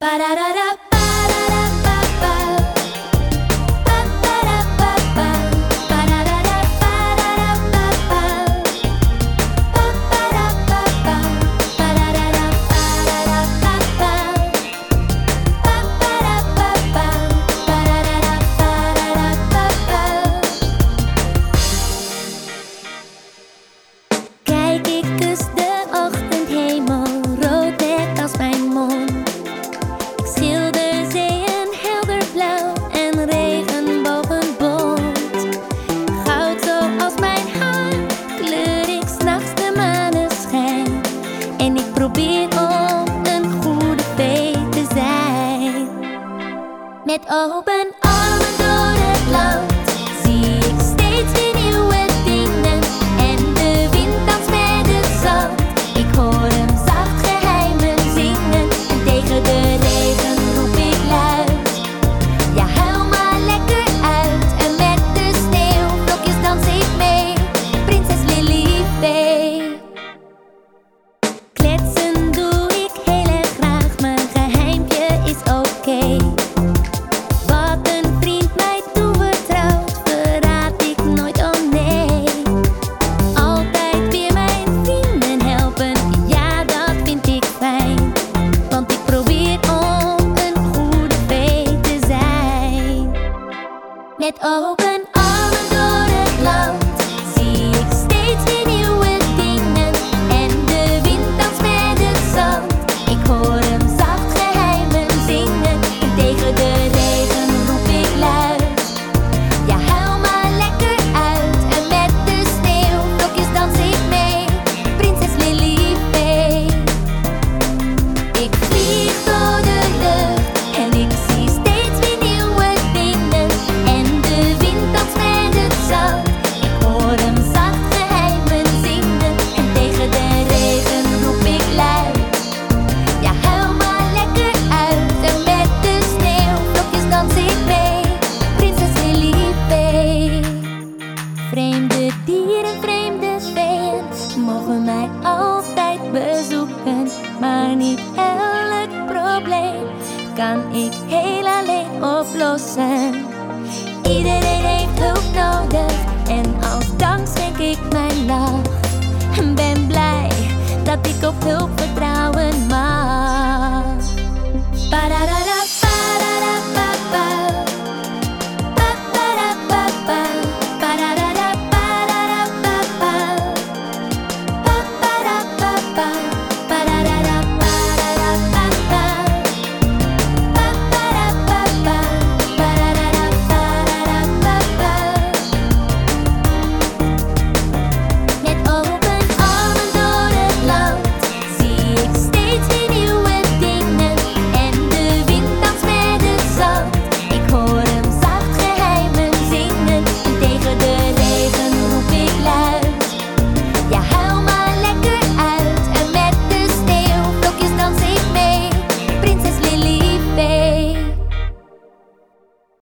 Kijk, ik kus de ochtendhemel, rood net als mijn mond. Ik schilder zeeën helder blauw en regenbogenbont. Goud zoals mijn haar, kleur ik 's nachts de maneschijn. En ik probeer om een goede vee te zijn. Met open armen door het land zie ik steeds weer nieuwe dingen. En de wind danst met het zand. Ik hoor hem zacht geheimen zingen. En tegen de regen roep ik luid: ja, huil maar lekker uit. En met de sneeuwvlokjes dans ik mee, prinses Lilifee. Kletsen doe ik heel erg graag, mijn geheimpje is oké. Wat een vriend mij toevertrouwt, verraad ik nooit, oh nee. Altijd weer mijn vrienden helpen, ja, dat vind ik fijn. Want ik probeer om een goede vee te zijn. Met open armen door het land zie ik steeds weer nieuwe dingen. En de wind danst met het zand. Ik hoor hem zacht geheimen zingen. En tegen de regen roep ik luid: ja, huil maar lekker uit. En met de sneeuwvlokjes dans ik mee, prinses Lilifee. Ik vlieg door de lucht en ik zie steeds weer nieuwe dingen. En de wind danst met het zand. Ik hoor hem zacht geheimen zingen. En tegen de regen roep ik luid: ja, huil maar lekker uit. En met de sneeuwvlokjes dans ik mee, prinses Lilifee. Vreemde dieren, vreemde veeën mogen mij altijd bezoeken. Maar niet elk probleem kan ik heel alleen oplossen. Iedereen heeft hulp nodig en als dank schenk ik mijn lach. En ben blij dat ik op hulp vertrouwen mag.